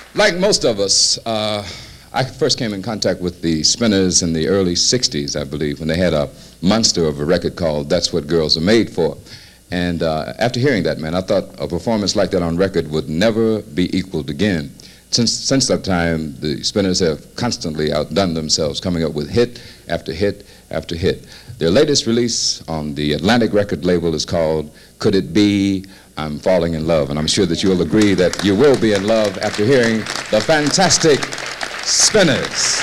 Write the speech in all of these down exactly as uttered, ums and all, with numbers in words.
Like most of us, uh, I first came in contact with the Spinners in the early sixties, I believe, when they had a monster of a record called That's What Girls Are Made For. And uh, after hearing that, man, I thought a performance like that on record would never be equaled again. Since, since that time, the Spinners have constantly outdone themselves, coming up with hit after hit after hit. Their latest release on the Atlantic record label is called Could It Be I'm Falling in Love, and I'm sure that you'll agree that you will be in love after hearing the fantastic Spinners.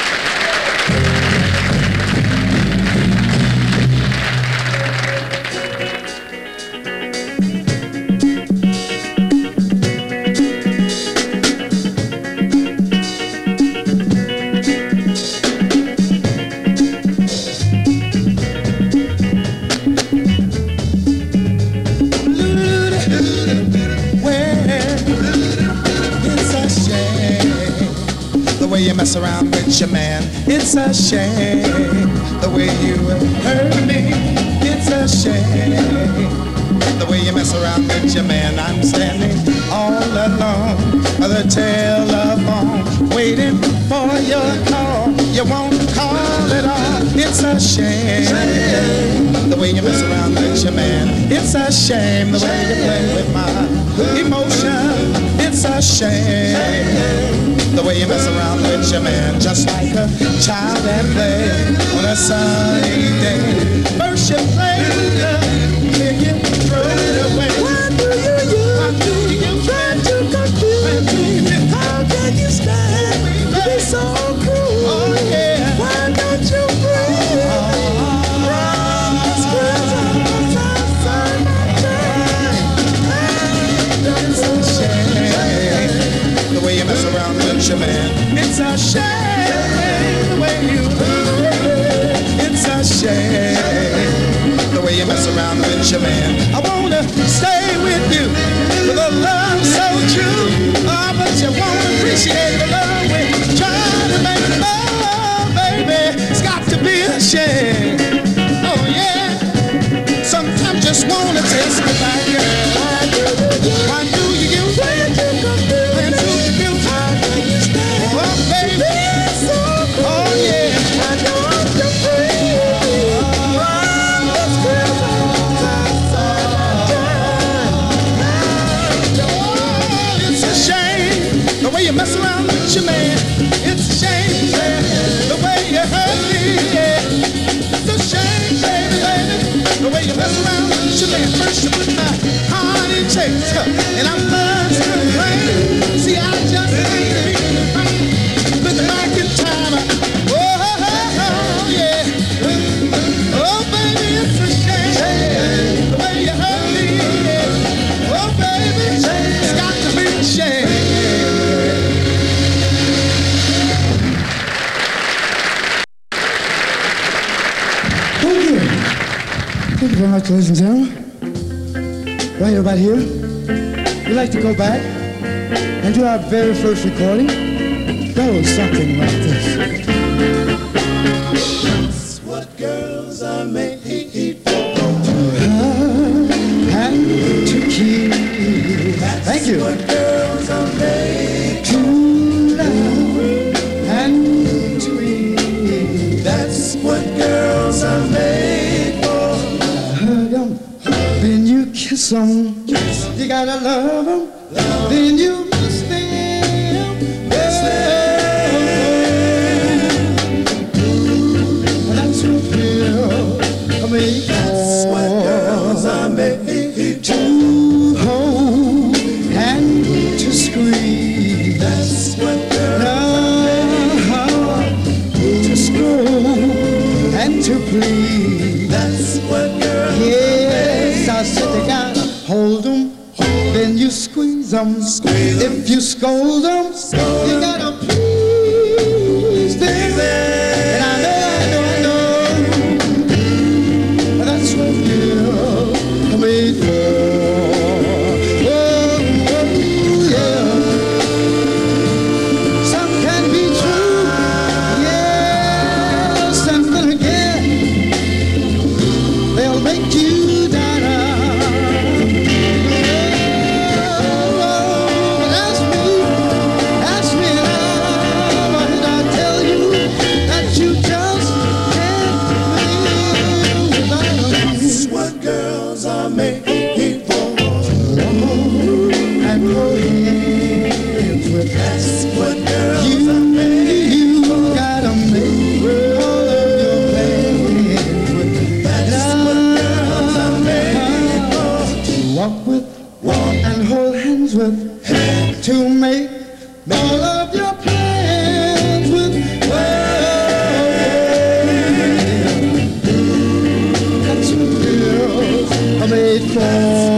Mess around with your man, it's a shame. The way you hurt me, it's a shame. The way you mess around with your man, I'm standing all alone by the telephone, waiting for your call. You won't call at all, it's a shame. The way you mess around with your man, it's a shame. The way you play with my emotion, it's a shame. The way you mess around with your man, just like a child at play on a sunny day. First you play with love, then you throw it away. Why do you use? Why do you try to confuse me? How can you stand to be so cruel? Oh yeah. Why don't you breathe? The way you mess around with your man, it's a shame. The way you it's a shame. The way you mess around with your man. I wanna stay with you with a love so true. Oh, but you won't appreciate the love we try to make. Oh, baby, it's got to be a shame. Oh yeah. Sometimes just wanna taste me back, girl. Why do you use it? When do you feel how can you stand? Oh baby, oh yeah, I know I'm your friend. Oh, this girl's oh, it's a shame the way you mess around with your man. It's a shame, baby, the way you hurt me. Yeah. It's a shame, baby, baby, the way you mess around with your man. First you put my heart in chains, and I'm lost in the rain. See, I just can't look back in time. Oh, oh, oh, yeah. Oh, baby, it's a shame the way you hurt me. Yeah. Oh, baby, it's got to be a shame. Thank you. Thank you very much, ladies and gentlemen. Right about here, we'd like to go back and do our very first recording. That was something like this. That's what girls are made for. To have and to keep. Thank you. What girls are made to love and to eat. That's what girls are made for. Hug 'em, then you kiss 'em. You gotta love 'em, then you miss them. Miss them. That's what girls are made for. That's what girls are made to hold and to squeeze. That's what girls are made to stroll and to please. That's what girls yes, I said they gotta hold 'em, then you squeeze 'em. Squeeze 'em. If you scold 'em, Scold 'em. you gotta please them. And I know, I know, I know, that's what you're made for. Oh, oh, yeah. Some can be true, yeah, something again. They'll make you down. Oh, oh, that's me. hold hands with. That's what girls You, are made you for. gotta make all of your plans with. That's what girls are made for. Walk with, Walk and hold hands with. To make all of your plans with. That's what girls are made for.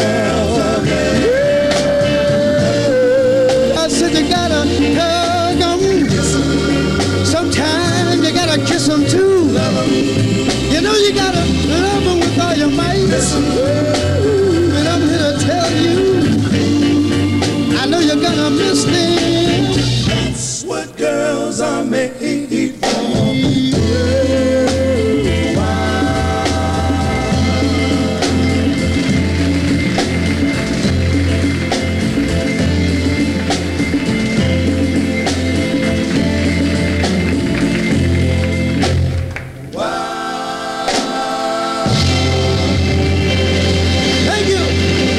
I said you gotta hug 'em. Sometimes you gotta kiss 'em too. You know you gotta love 'em with all your might. And I'm here to tell you, I know you're gonna miss them. That's what girls are made for. Thank you.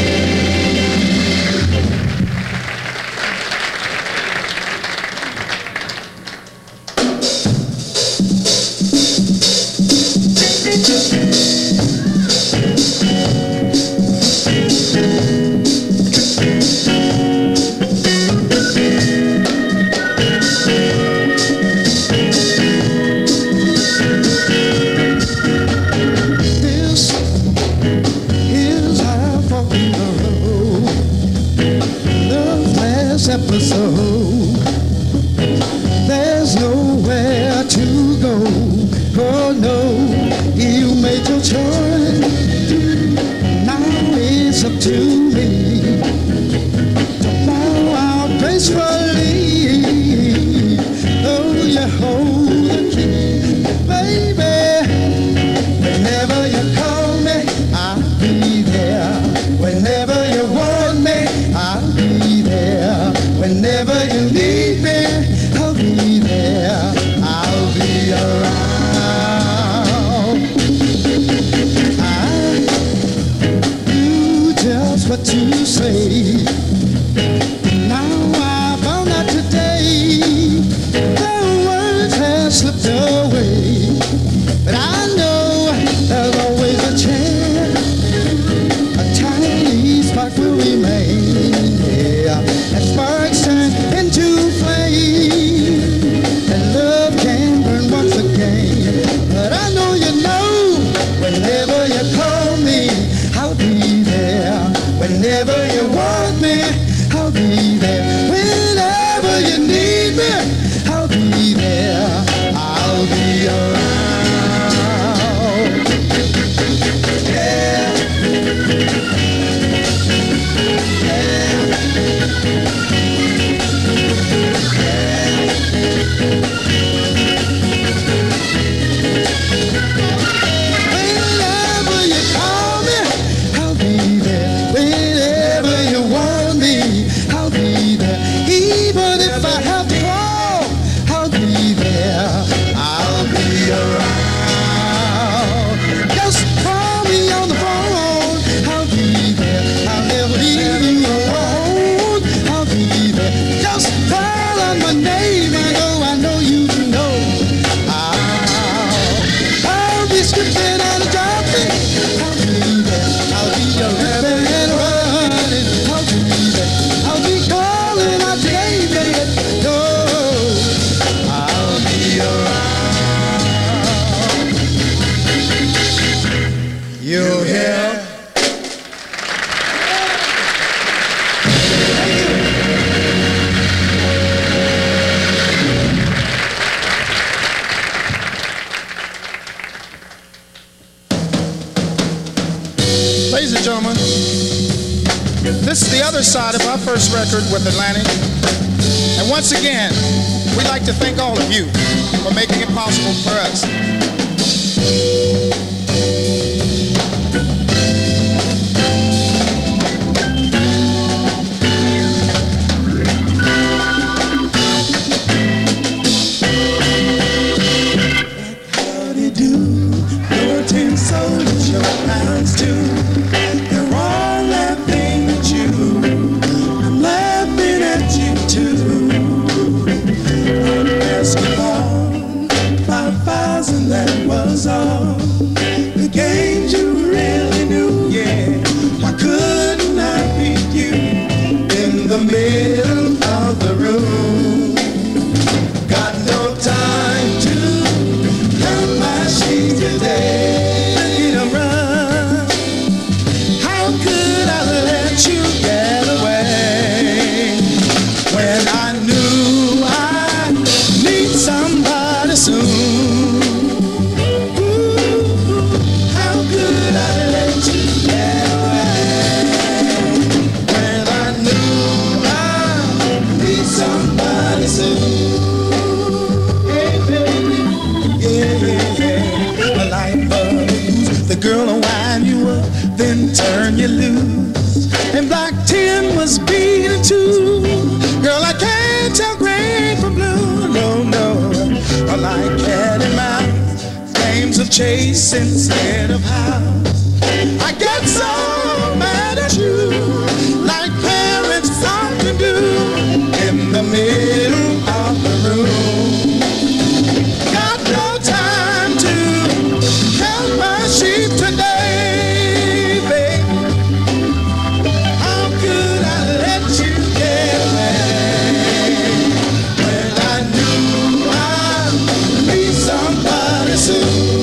This is how far we go. The last episode. There's nowhere to go. Oh no, you made your choice. Now it's up to me to bow out gracefully. Though you hold the key, baby. Whenever you call me, I'll be there. Whenever you want me, I'll be there. Whenever you need me, I'll be there. I'll be around. I do just what you say. Now I found out today the words have slipped away. But I know there's always a chance, a tiny spark will remain. Yeah, that sparks turn into flame, and love can burn once again. But I know you know, whenever you call me, I'll be there. Whenever you want me, I'll be there. Whenever you need me, I'll be there. I'll be around. Whenever you call me, I'll be there. Whenever you want me, I'll be there. Even if I have to crawl, I'll be there. I'll be around. Just call me on the phone. I'll be there. I'll never leave you alone. I'll be there. Just call on my name. I know, I know you know. I'll, I'll be skipping and jumping. I'll be there. I'll be a ripping and running. I'll be there. I'll be calling out your name, baby. No, I'll be around. You hear? Ladies and gentlemen, this is the other side of our first record with Atlantic. And once again, we'd like to thank all of you for making it possible for us. Howdy do, your tin soldiers, your pounds too. They're all laughing at you. I'm in the middle of the room. Got no time to count my sheep today. Need a run. How could I let you get away when I knew I need somebody soon? Ooh, how could I let you get away when I knew I need somebody soon? Hey baby, yeah, yeah, yeah. A light bulb, the girl will wind you up, then turn you loose. And black tin was beating too. Girl, I can't tell gray from blue. No, no, I like cat and mouse, games of chase instead of house. I get so mad at you, like parents often do, in the middle of the room. Got no time to count my sheep today, baby. How could I let you get away when I knew I'd be somebody soon?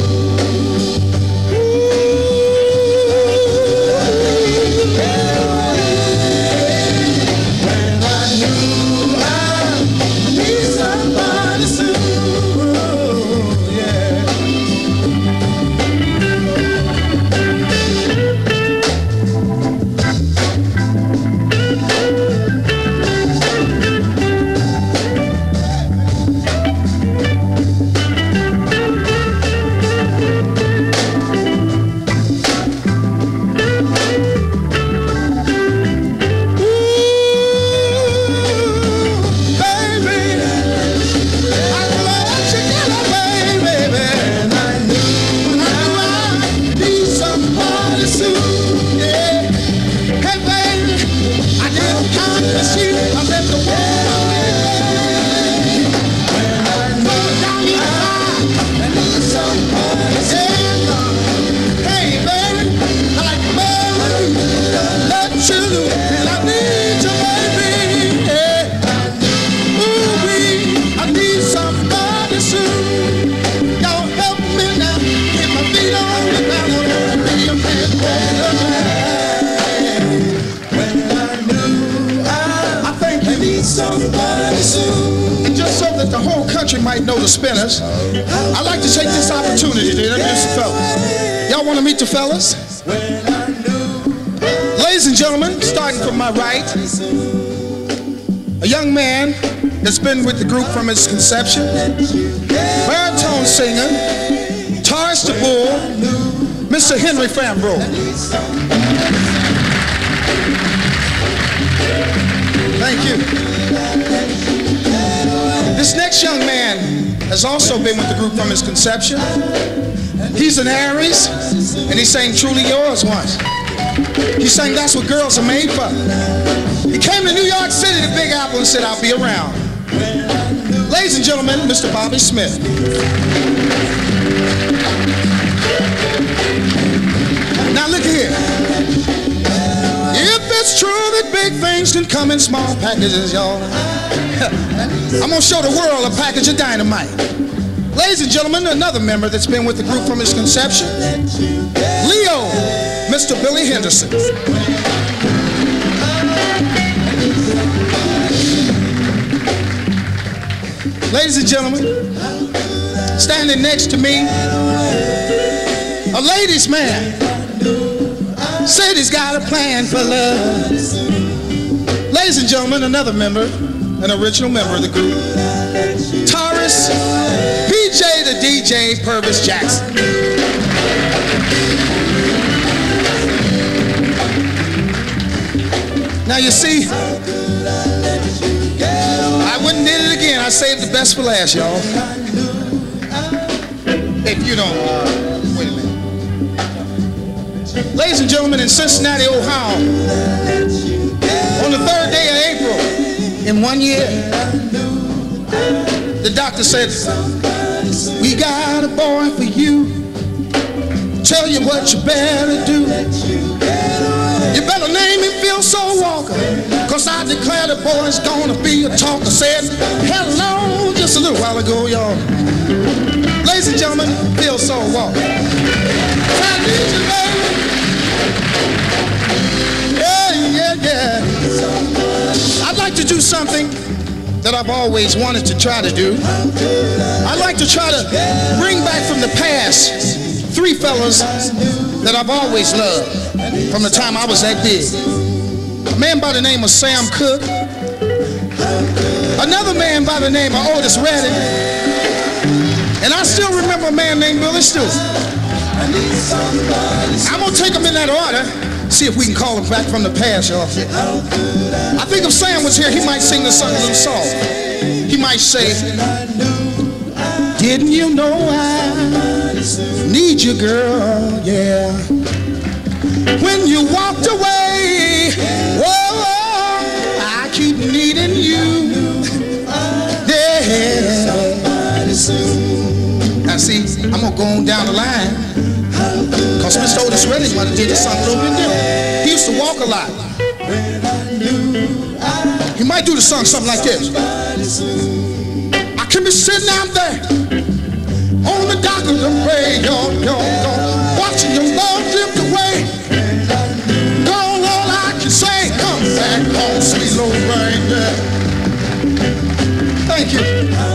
When I knew I'd be somebody soon, yeah. And just so that the whole country might know the Spinners, I'd like to take this opportunity to introduce the fellas. Y'all want to meet the fellas? Ladies and gentlemen, starting from my right, a young man that's been with the group from its conception, baritone singer, Taurus the Bull, Mister Henry Fambrough. Thank you. This next young man has also been with the group from its conception. He's an Aries, and he sang Truly Yours once. He sang That's What Girls Are Made For. He came to New York City, the Big Apple, and said, I'll be around. Ladies and gentlemen, Mister Bobby Smith. Now look here. If it's true that big things can come in small packages, y'all, I'm gonna show the world a package of dynamite. Ladies and gentlemen, another member that's been with the group from its conception, Leo, Mister Billy Henderson. Ladies and gentlemen, standing next to me, a ladies' man, said he's got a plan for love. Ladies and gentlemen, another member, an original member of the group, Taurus, P J the D J, Purvis Jackson. Now you see, I wouldn't did it again. I saved the best for last, y'all. If you don't, uh, wait a minute. Ladies and gentlemen, in Cincinnati, Ohio, on the third day of April, in one year, the doctor said, we got a boy for you. Tell you what you better do. You better name him Phil Soul Walker, cause I declare the boy's gonna be a talker. Said hello just a little while ago, y'all. Ladies and gentlemen, Phil Soul Walker. I need you, baby. Yeah, yeah, yeah. I'd like to do something that I've always wanted to try to do. I'd like to try to bring back from the past three fellas that I've always loved from the time I was that big. A man by the name of Sam Cooke, another man by the name of Otis Redding, and I still remember a man named Billy Stewart. I'm gonna take them in that order, see if we can call them back from the past, y'all. I think if Sam was here, he might sing this song a little soft. He might say, didn't you know I need you, girl, yeah. When you walked away, whoa, I keep needing you, yeah. Now see, I'm gonna go on down the line, cause Mister Otis Redding might have did this song a little bit different. He used to walk a lot. He might do the song something like this. I can be sitting out there on the dock of the bay, yo, yo, yo, watching your love drift away. Girl, all I can say, come back home, sweet little baby. Thank you.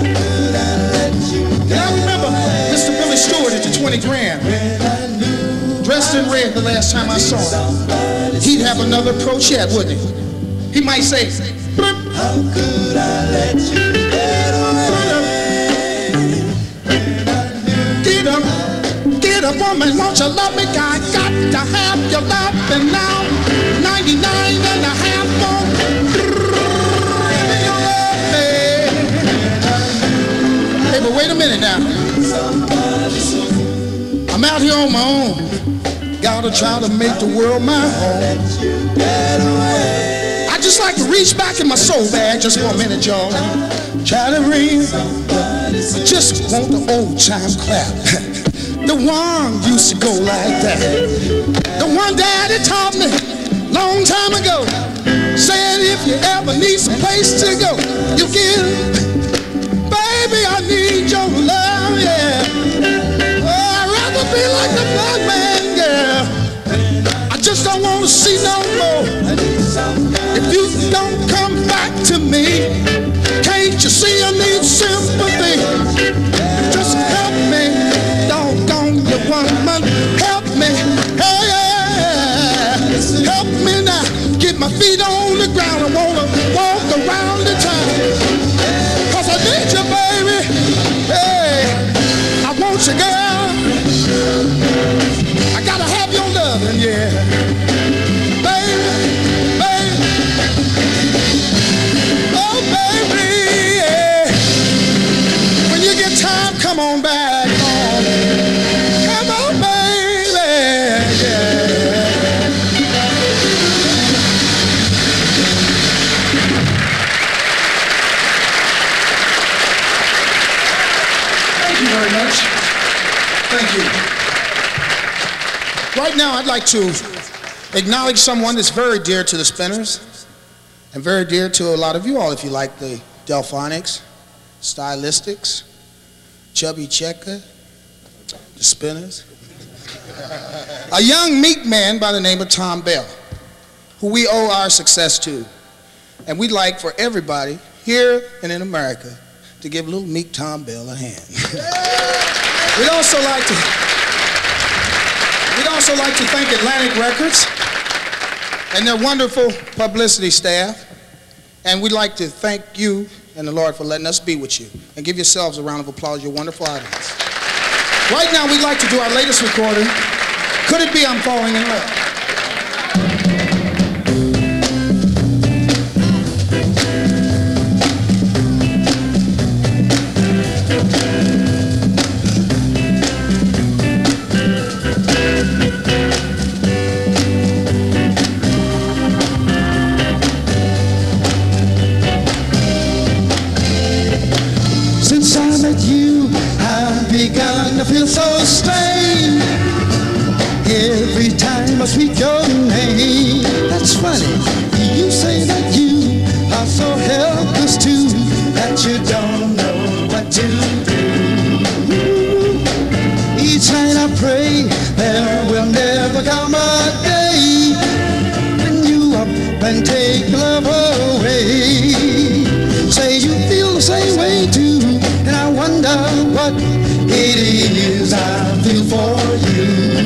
And I remember Mister Billy Stewart at the twenty grand, dressed in red the last time I saw him. He'd have another approach yet, wouldn't he? He might say, how could I let you get away? Get up, get up, woman, won't you love me? I got to have your love, and now ninety-nine and a half more. Hey, but wait a minute now. I'm out here on my own. Gotta try to make the world my home. I just like to reach back in my soul bag just for a minute, y'all. Try to ring. I just want the old time clap. The one used to go like that. The one daddy taught me long time ago. Said if you ever need some place to go, you give. Baby, I need your love, yeah. Oh, I'd rather be like the black man, yeah. I just don't want to see no more. If you don't come back to me, can't you see I need sympathy? Just help me, doggone you woman, help me, hey, yeah. Help me now, get my feet on the ground. I wanna walk around the town, cause I need you, baby, hey, I want you, girl. I gotta have your loving, yeah. Baby, baby, oh baby, yeah. When you get time, come on back home. Come on, baby, yeah. Thank you very much. Thank you. Right now, I'd like to acknowledge someone that's very dear to the Spinners and very dear to a lot of you all, if you like the Delphonics, Stylistics, Chubby Checker, the Spinners. A young meek man by the name of Tom Bell, who we owe our success to. And we'd like for everybody here and in America to give little meek Tom Bell a hand. We'd also like to We'd also like to thank Atlantic Records and their wonderful publicity staff. And we'd like to thank you and the Lord for letting us be with you. And give yourselves a round of applause, your wonderful audience. Right now, we'd like to do our latest recording, Could It Be I'm Falling in Love? I feel so strange every time I speak you don't know what to do. Each night I pray there will never come a day when you up and take love away. Say you feel the same way too, and I wonder what it is I feel for you.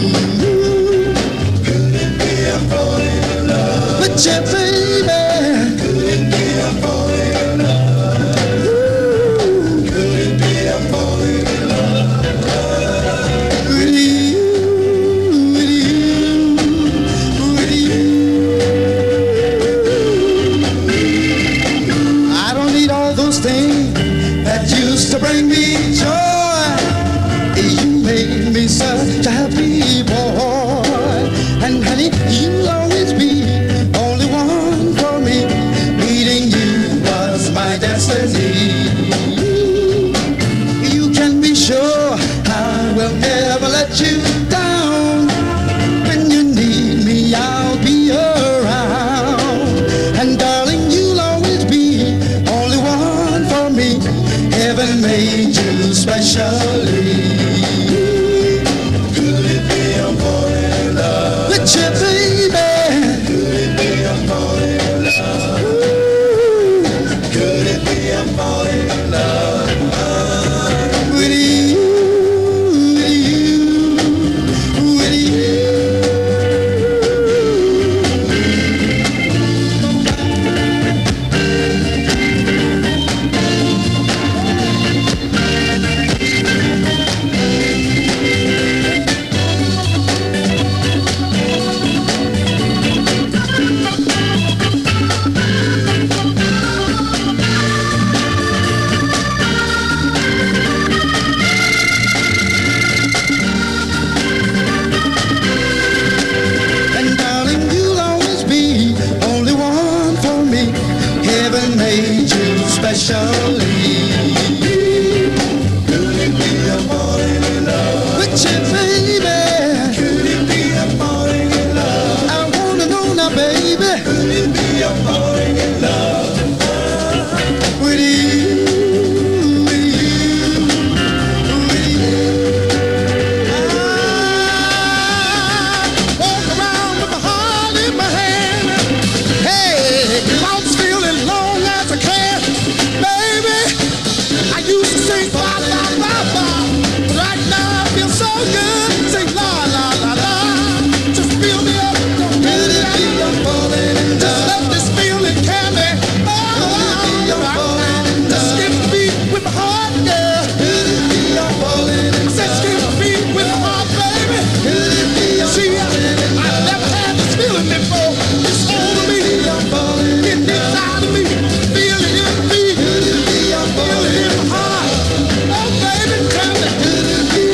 Could it be I'm falling in love with you, baby? Could it be I'm falling in love? Ooh. Could it be I'm falling in love with you, with you, with you? I don't need all those things that used to bring me joy. You made me such a happy boy. And honey, you'll always be only one for me. Meeting you was my destiny. You can be sure I will never let you down. When you need me, I'll be around. And darling, you'll always be only one for me. Heaven made you specially. Could it be I'm falling in love with you, baby? Could it be I'm falling in love? Ooh. Could it be I'm falling in love with you, with you, with you? And darling, you'll always be only one for me. Heaven made you specially. Could it be I'm falling in love with you, baby? Could it be I'm falling in love? I wanna know now, baby. Could it be I'm falling in love with you, with you, with you? I walk around with my heart in my hand. Hey, clouds feeling long as I can. Baby, I used to sing ba la la la. Right now I feel so good. Sing la la la la. Just feel me up. Don't get it out. Just let this feeling carry me. Oh, just skip the beat with my heart, girl. I said skip the beat with my heart, baby. See, I, I've never had this feeling before. It's all of me, getting inside of me, feeling in me, feeling in my heart. Oh, baby, tell me, could it be?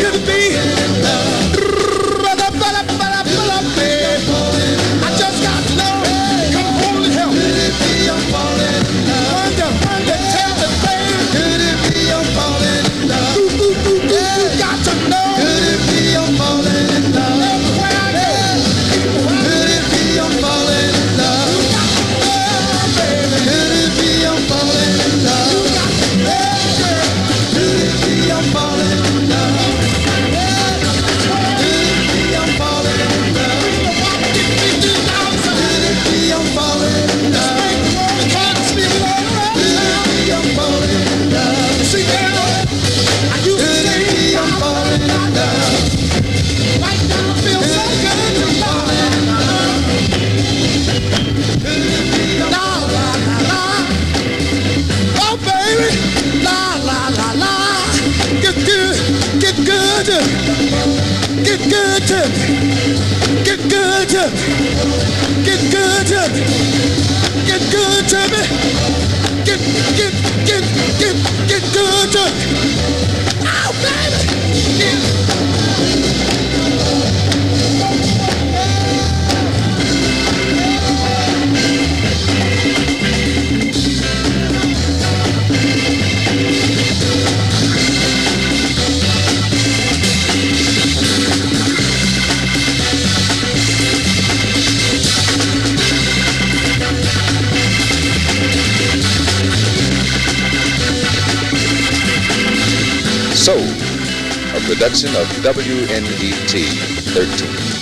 I just got to know. Come on and help me. Wonder, wonder, tell me, baby. Could it be I'm falling in love? Ooh, ooh, ooh, ooh, you got to know. Could it be I'm falling in love? Everywhere I go. Could it be I'm falling in love? You got to know, baby. Could it be I'm falling in love? You got to know, girl. Could it be I'm falling in love? Could it be I'm falling in love? Could it be I'm falling in love? See, girl, I used to say I'm falling in love. Right now I feel so good. I'm falling in love. La la la la. Oh baby, la la la la. Get good, get good, get good, get good, get good, get good to me. Get, get, get, get, get good. Oh, baby. Yeah. Soul, a production of W N E T thirteen.